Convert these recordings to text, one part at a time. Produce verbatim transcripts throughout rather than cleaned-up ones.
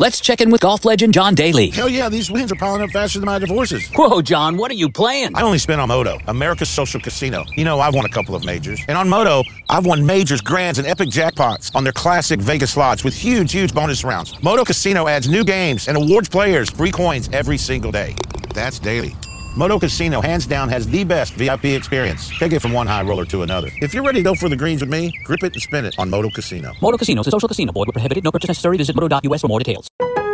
Let's check in with golf legend John Daly. Hell yeah, these wins are piling up faster than my divorces. Whoa, John, what are you playing? I only spin on Moto, America's social casino. You know, I've won a couple of majors. And on Moto, I've won majors, grands, and epic jackpots on their classic Vegas slots with huge, huge bonus rounds. Moto Casino adds new games and awards players free coins every single day. That's daily. Moto Casino, hands down, has the best V I P experience. Take it from one high roller to another. If you're ready to go for the greens with me, grip it and spin it on Moto Casino. Moto Casino is a social casino. Void where prohibited. No purchase necessary. Visit moto dot U S for more details.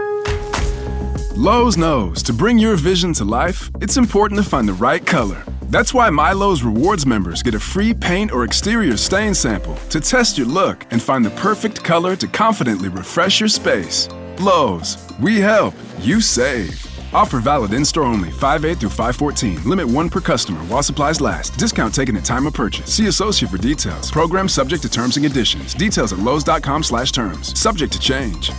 Lowe's knows to bring your vision to life, it's important to find the right color. That's why My Lowe's Rewards members get a free paint or exterior stain sample to test your look and find the perfect color to confidently refresh your space. Lowe's, we help, you save. Offer valid in-store only, five eight through five fourteen. Limit one per customer while supplies last. Discount taken at time of purchase. See associate for details. Program subject to terms and conditions. Details at lowes dot com slash terms. Subject to change.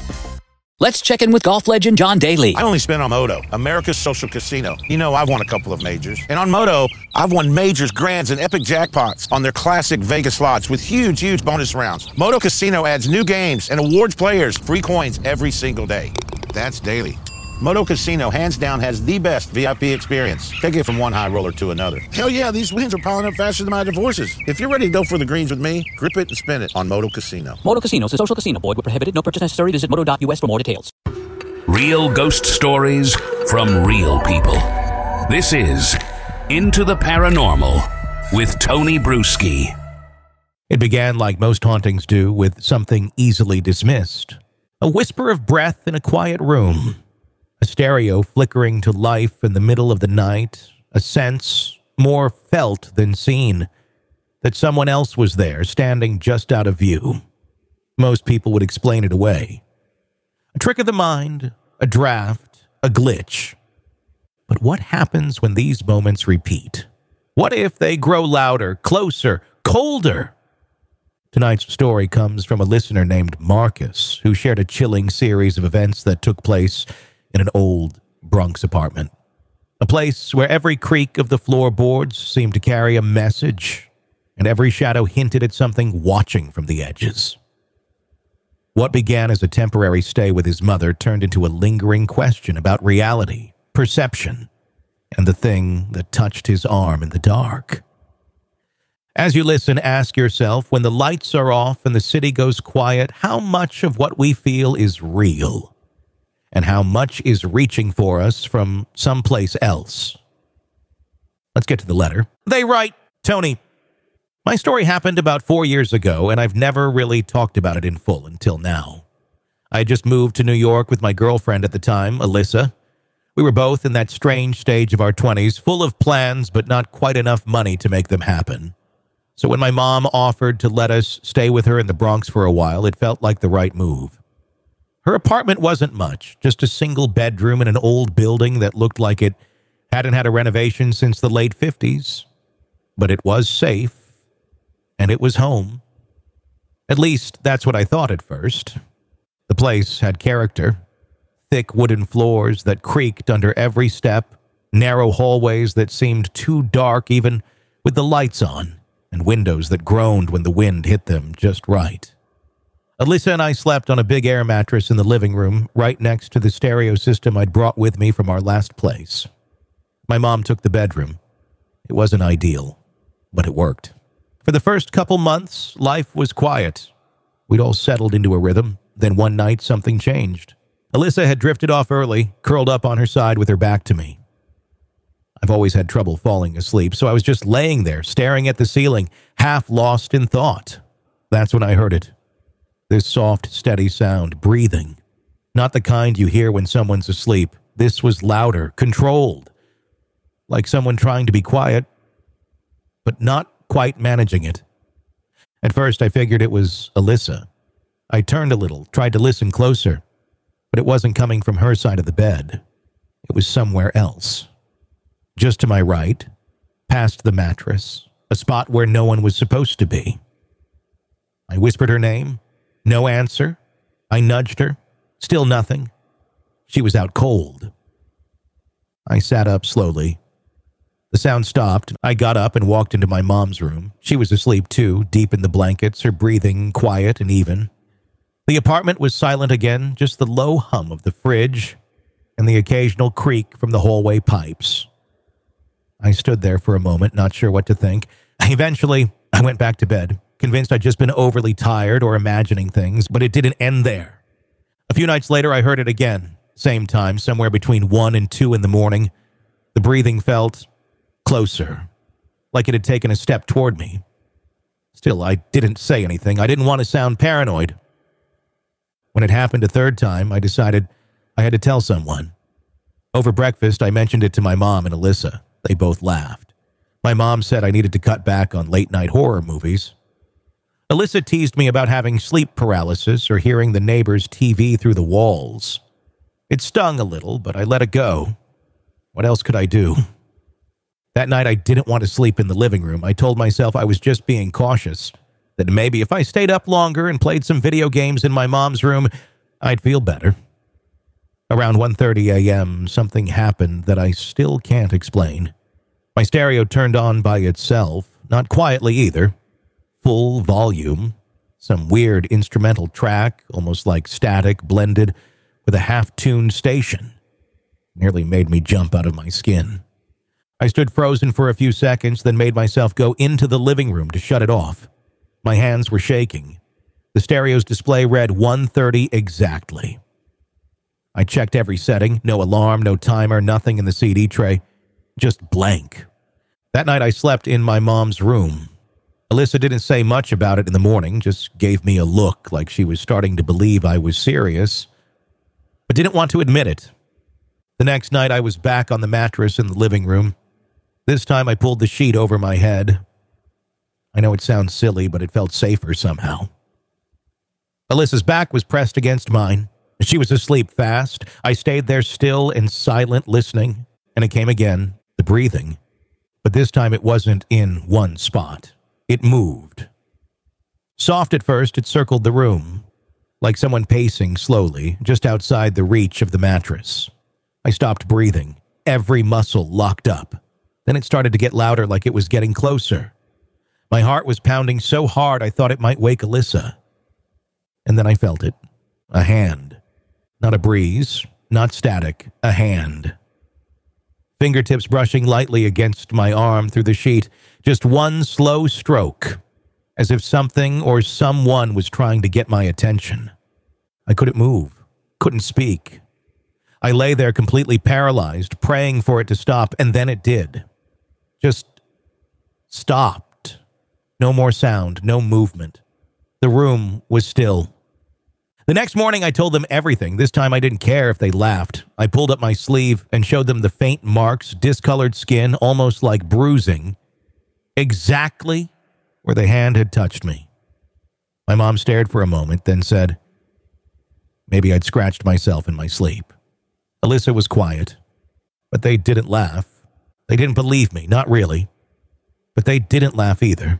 Let's check in with golf legend John Daly. I only spin on Moto, America's social casino. You know, I've won a couple of majors. And on Moto, I've won majors, grands, and epic jackpots on their classic Vegas slots with huge, huge bonus rounds. Moto Casino adds new games and awards players free coins every single day. That's daily. Moto Casino, hands down, has the best V I P experience. Take it from one high roller to another. Hell yeah, these wins are piling up faster than my divorces. If you're ready to go for the greens with me, grip it and spin it on Moto Casino. Moto Casino is a social casino. Void where prohibited. No purchase necessary. Visit moto dot U S for more details. Real ghost stories from real people. This is Into the Paranormal with Tony Bruschi. It began like most hauntings do, with something easily dismissed. A whisper of breath in a quiet room. A stereo flickering to life in the middle of the night, a sense, more felt than seen, that someone else was there, standing just out of view. Most people would explain it away. A trick of the mind, a draft, a glitch. But what happens when these moments repeat? What if they grow louder, closer, colder? Tonight's story comes from a listener named Marcus, who shared a chilling series of events that took place in an old Bronx apartment. A place where every creak of the floorboards seemed to carry a message, and every shadow hinted at something watching from the edges. What began as a temporary stay with his mother turned into a lingering question about reality, perception, and the thing that touched his arm in the dark. As you listen, ask yourself, when the lights are off and the city goes quiet, how much of what we feel is real? And how much is reaching for us from someplace else? Let's get to the letter. They write, Tony, my story happened about four years ago, and I've never really talked about it in full until now. I had just moved to New York with my girlfriend at the time, Alyssa. We were both in that strange stage of our twenties, full of plans, but not quite enough money to make them happen. So when my mom offered to let us stay with her in the Bronx for a while, it felt like the right move. Her apartment wasn't much, just a single bedroom in an old building that looked like it hadn't had a renovation since the late fifties. But it was safe, and it was home. At least, that's what I thought at first. The place had character. Thick wooden floors that creaked under every step, narrow hallways that seemed too dark even with the lights on, and windows that groaned when the wind hit them just right. Alyssa and I slept on a big air mattress in the living room, right next to the stereo system I'd brought with me from our last place. My mom took the bedroom. It wasn't ideal, but it worked. For the first couple months, life was quiet. We'd all settled into a rhythm. Then one night, something changed. Alyssa had drifted off early, curled up on her side with her back to me. I've always had trouble falling asleep, so I was just laying there, staring at the ceiling, half lost in thought. That's when I heard it. This soft, steady sound, breathing. Not the kind you hear when someone's asleep. This was louder, controlled. Like someone trying to be quiet, but not quite managing it. At first, I figured it was Alyssa. I turned a little, tried to listen closer, but it wasn't coming from her side of the bed. It was somewhere else. Just to my right, past the mattress, a spot where no one was supposed to be. I whispered her name. No answer. I nudged her. Still nothing. She was out cold. I sat up slowly. The sound stopped. I got up and walked into my mom's room. She was asleep too, deep in the blankets, her breathing quiet and even. The apartment was silent again, just the low hum of the fridge and the occasional creak from the hallway pipes. I stood there for a moment, not sure what to think. Eventually, I went back to bed, convinced I'd just been overly tired or imagining things, but it didn't end there. A few nights later, I heard it again, same time, somewhere between one and two in the morning. The breathing felt closer, like it had taken a step toward me. Still, I didn't say anything. I didn't want to sound paranoid. When it happened a third time, I decided I had to tell someone. Over breakfast, I mentioned it to my mom and Alyssa. They both laughed. My mom said I needed to cut back on late-night horror movies. Alyssa teased me about having sleep paralysis or hearing the neighbor's T V through the walls. It stung a little, but I let it go. What else could I do? That night, I didn't want to sleep in the living room. I told myself I was just being cautious, that maybe if I stayed up longer and played some video games in my mom's room, I'd feel better. Around one thirty a.m., something happened that I still can't explain. My stereo turned on by itself, not quietly either. Full volume, some weird instrumental track, almost like static, blended with a half-tuned station. Nearly made me jump out of my skin. I stood frozen for a few seconds, then made myself go into the living room to shut it off. My hands were shaking. The stereo's display read one thirty exactly. I checked every setting, no alarm, no timer, nothing in the C D tray, just blank. That night I slept in my mom's room. Alyssa didn't say much about it in the morning, just gave me a look like she was starting to believe I was serious, but didn't want to admit it. The next night I was back on the mattress in the living room. This time I pulled the sheet over my head. I know it sounds silly, but it felt safer somehow. Alyssa's back was pressed against mine. She was asleep fast. I stayed there still and silent, listening, and it came again, the breathing. But this time it wasn't in one spot. It moved. Soft at first, it circled the room, like someone pacing slowly, just outside the reach of the mattress. I stopped breathing, every muscle locked up. Then it started to get louder, like it was getting closer. My heart was pounding so hard I thought it might wake Alyssa. And then I felt it. A hand. Not a breeze, not static, a hand. Fingertips brushing lightly against my arm through the sheet. Just one slow stroke, as if something or someone was trying to get my attention. I couldn't move, couldn't speak. I lay there completely paralyzed, praying for it to stop, and then it did. Just stopped. No more sound, no movement. The room was still. The next morning, I told them everything. This time, I didn't care if they laughed. I pulled up my sleeve and showed them the faint marks, discolored skin, almost like bruising, exactly where the hand had touched me. My mom stared for a moment, then said, maybe I'd scratched myself in my sleep. Alyssa was quiet, but they didn't laugh. They didn't believe me, not really. But they didn't laugh either.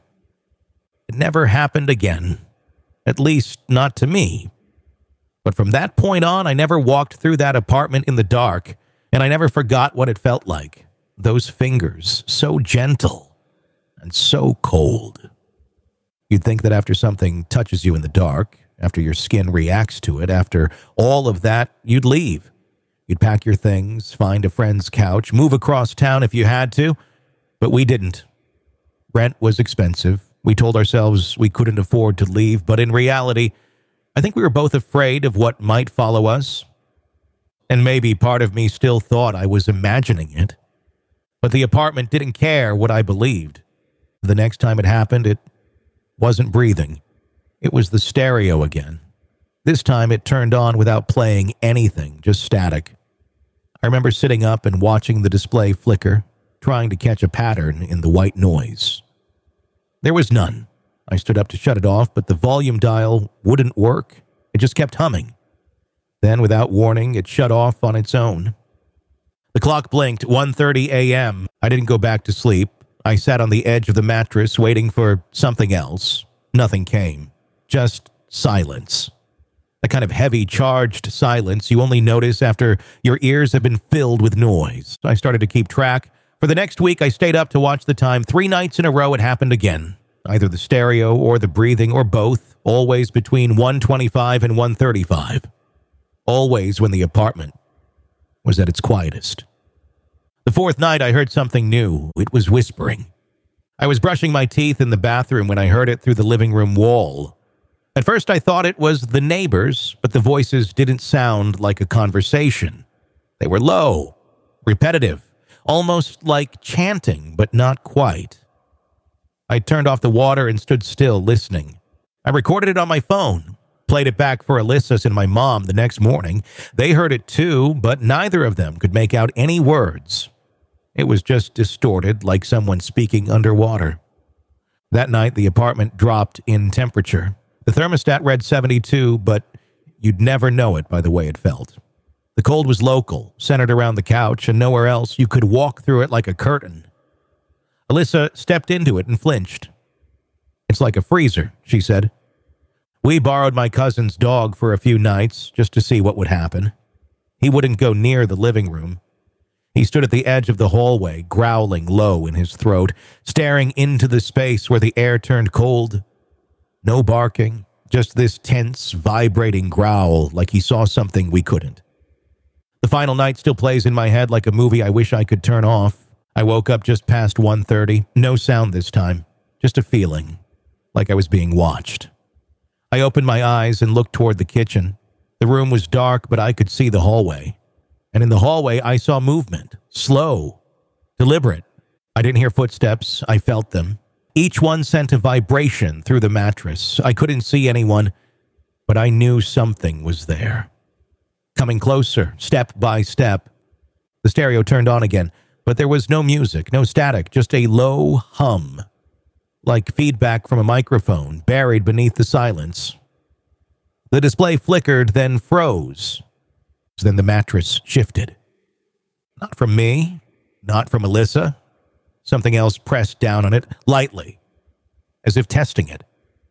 It never happened again, at least not to me. But from that point on, I never walked through that apartment in the dark, and I never forgot what it felt like. Those fingers, so gentle and so cold. You'd think that after something touches you in the dark, after your skin reacts to it, after all of that, you'd leave. You'd pack your things, find a friend's couch, move across town if you had to, but we didn't. Rent was expensive. We told ourselves we couldn't afford to leave, but in reality, I think we were both afraid of what might follow us. And maybe part of me still thought I was imagining it. But the apartment didn't care what I believed. The next time it happened, it wasn't breathing. It was the stereo again. This time it turned on without playing anything, just static. I remember sitting up and watching the display flicker, trying to catch a pattern in the white noise. There was none. I stood up to shut it off, but the volume dial wouldn't work. It just kept humming. Then, without warning, it shut off on its own. The clock blinked, one thirty a.m. I didn't go back to sleep. I sat on the edge of the mattress, waiting for something else. Nothing came. Just silence. The kind of heavy, charged silence you only notice after your ears have been filled with noise. I started to keep track. For the next week, I stayed up to watch the time. Three nights in a row, it happened again. either the stereo or the breathing or both, always between one twenty-five and one thirty-five. Always when the apartment was at its quietest. The fourth night, I heard something new. It was whispering. I was brushing my teeth in the bathroom when I heard it through the living room wall. At first, I thought it was the neighbors, but the voices didn't sound like a conversation. They were low, repetitive, almost like chanting, but not quite. I turned off the water and stood still, listening. I recorded it on my phone, played it back for Alyssa and my mom the next morning. They heard it too, but neither of them could make out any words. It was just distorted, like someone speaking underwater. That night, the apartment dropped in temperature. The thermostat read seventy-two, but you'd never know it by the way it felt. The cold was local, centered around the couch, and nowhere else. You could walk through it like a curtain. Alyssa stepped into it and flinched. "It's like a freezer," she said. We borrowed my cousin's dog for a few nights just to see what would happen. He wouldn't go near the living room. He stood at the edge of the hallway, growling low in his throat, staring into the space where the air turned cold. No barking, just this tense, vibrating growl like he saw something we couldn't. The final night still plays in my head like a movie I wish I could turn off. I woke up just past one thirty. No sound this time, just a feeling, like I was being watched. I opened my eyes and looked toward the kitchen. The room was dark, but I could see the hallway. And in the hallway, I saw movement, slow, deliberate. I didn't hear footsteps, I felt them. Each one sent a vibration through the mattress. I couldn't see anyone, but I knew something was there. Coming closer, step by step. The stereo turned on again, but there was no music, no static, just a low hum, like feedback from a microphone buried beneath the silence. The display flickered, then froze. Then the mattress shifted. Not from me, not from Alyssa. Something else pressed down on it, lightly, as if testing it.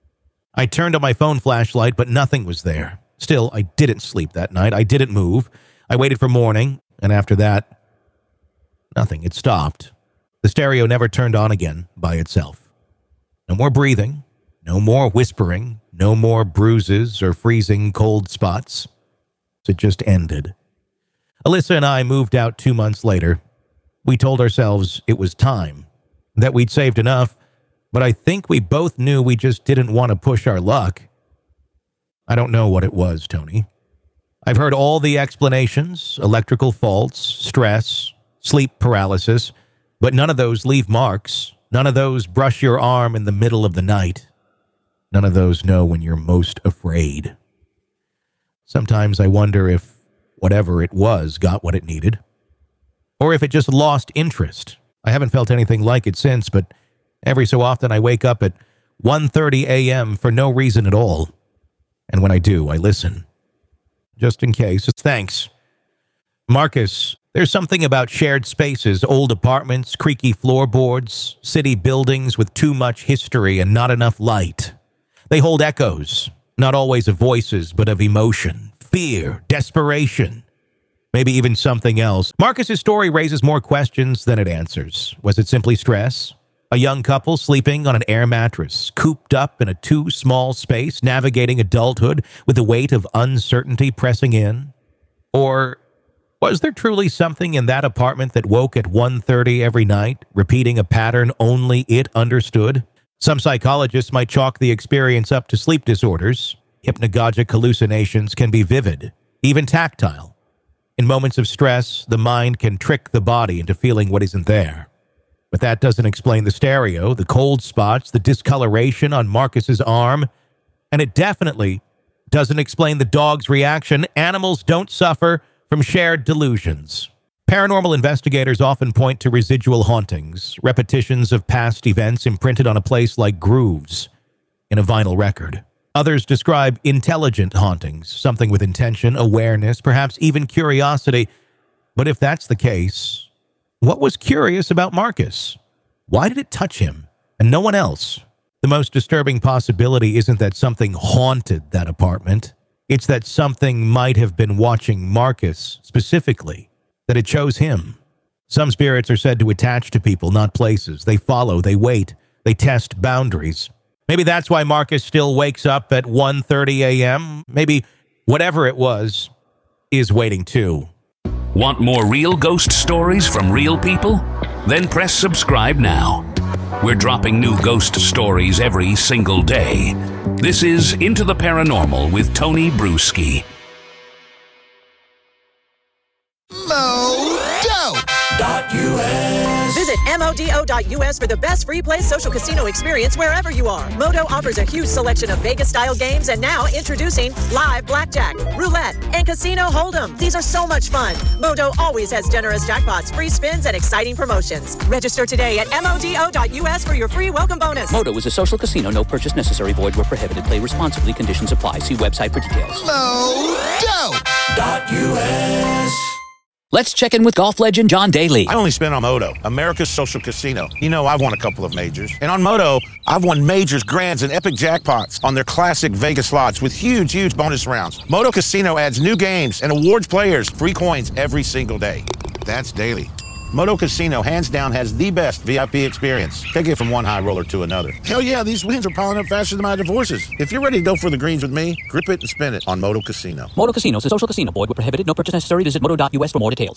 I turned on my phone flashlight, but nothing was there. Still, I didn't sleep that night. I didn't move. I waited for morning, and after that, nothing. It stopped. The stereo never turned on again by itself. No more breathing, no more whispering, no more bruises or freezing cold spots. It just ended. Alyssa and I moved out two months later. We told ourselves it was time, that we'd saved enough, but I think we both knew we just didn't want to push our luck. I don't know what it was, Tony. I've heard all the explanations, electrical faults, stress, sleep paralysis, but none of those leave marks. None of those brush your arm in the middle of the night. None of those know when you're most afraid. Sometimes I wonder if whatever it was got what it needed, or if it just lost interest. I haven't felt anything like it since, but every so often I wake up at one thirty a.m. for no reason at all. And when I do, I listen. Just in case. Thanks. Marcus, there's something about shared spaces, old apartments, creaky floorboards, city buildings with too much history and not enough light. They hold echoes. Not always of voices, but of emotion, fear, desperation, maybe even something else. Marcus's story raises more questions than it answers. Was it simply stress? A young couple sleeping on an air mattress, cooped up in a too small space, navigating adulthood with the weight of uncertainty pressing in? Or was there truly something in that apartment that woke at one thirty every night, repeating a pattern only it understood? Some psychologists might chalk the experience up to sleep disorders. Hypnagogic hallucinations can be vivid, even tactile. In moments of stress, the mind can trick the body into feeling what isn't there. But that doesn't explain the stereo, the cold spots, the discoloration on Marcus's arm, and it definitely doesn't explain the dog's reaction. Animals don't suffer from shared delusions. Paranormal investigators often point to residual hauntings, repetitions of past events imprinted on a place like grooves in a vinyl record. Others describe intelligent hauntings, something with intention, awareness, perhaps even curiosity. But if that's the case, what was curious about Marcus? Why did it touch him and no one else? The most disturbing possibility isn't that something haunted that apartment. It's that something might have been watching Marcus specifically, that it chose him. Some spirits are said to attach to people, not places. They follow, they wait. They test boundaries. Maybe that's why Marcus still wakes up at one thirty a.m. Maybe whatever it was is waiting too. Want more real ghost stories from real people? Then press subscribe now. We're dropping new ghost stories every single day. This is Into the Paranormal with Tony Bruschi. Visit M O D O dot U S for the best free play social casino experience wherever you are. Modo offers a huge selection of Vegas-style games, and now introducing live blackjack, roulette, and casino hold'em. These are so much fun. Modo always has generous jackpots, free spins, and exciting promotions. Register today at M O D O dot U S for your free welcome bonus. Modo is a social casino. No purchase necessary. Void where prohibited. Play responsibly. Conditions apply. See website for details. Modo dot U S. Let's check in with golf legend John Daly. I only spin on Modo, America's social casino. You know, I've won a couple of majors. And on Modo, I've won majors, grands, and epic jackpots on their classic Vegas slots with huge, huge bonus rounds. Modo Casino adds new games and awards players free coins every single day. That's daily. Modo Casino, hands down, has the best V I P experience. Take it from one high roller to another. Hell yeah, these wins are piling up faster than my divorces. If you're ready to go for the greens with me, grip it and spin it on Modo Casino. Modo Casino is a social casino. Void where prohibited. No purchase necessary. Visit modo dot U S for more details.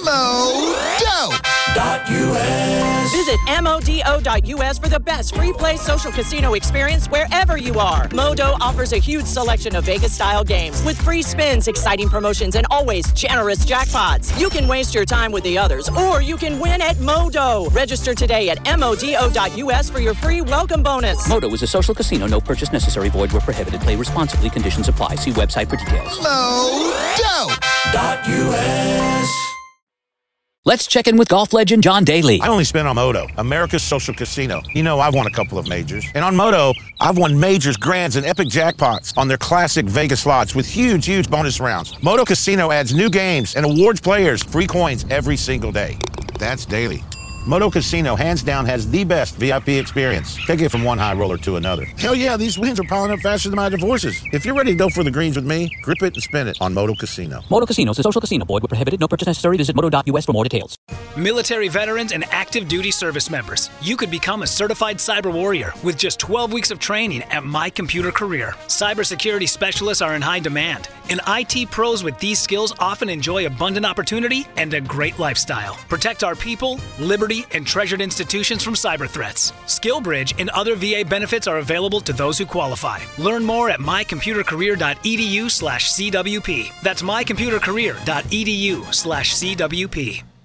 Modo dot U S. Visit M O D O dot U S for the best free play social casino experience wherever you are. Modo offers a huge selection of Vegas-style games with free spins, exciting promotions, and always generous jackpots. You can waste your time with the others, or you can win at Modo. Register today at M O D O dot U S for your free welcome bonus. Modo is a social casino. No purchase necessary. Void where prohibited. Play responsibly. Conditions apply. See website for details. Modo dot U S. Let's check in with golf legend John Daly. I only spin on Modo, America's social casino. You know, I've won a couple of majors. And on Modo, I've won majors, grands, and epic jackpots on their classic Vegas slots with huge, huge bonus rounds. Modo Casino adds new games and awards players free coins every single day. That's daily. Modo Casino, hands down, has the best V I P experience. Take it from one high roller to another. Hell yeah, these wins are piling up faster than my divorces. If you're ready to go for the greens with me, grip it and spin it on Modo Casino. Modo Casino is a social casino. Void where prohibited. No purchase necessary. Visit modo dot U S for more details. Military veterans and active duty service members, you could become a certified cyber warrior with just twelve weeks of training at My Computer Career. Cybersecurity specialists are in high demand, and I T pros with these skills often enjoy abundant opportunity and a great lifestyle. Protect our people, liberty, and treasured institutions from cyber threats. SkillBridge and other V A benefits are available to those who qualify. Learn more at my computer career dot e d u slash C W P. That's my computer career dot e d u slash C W P.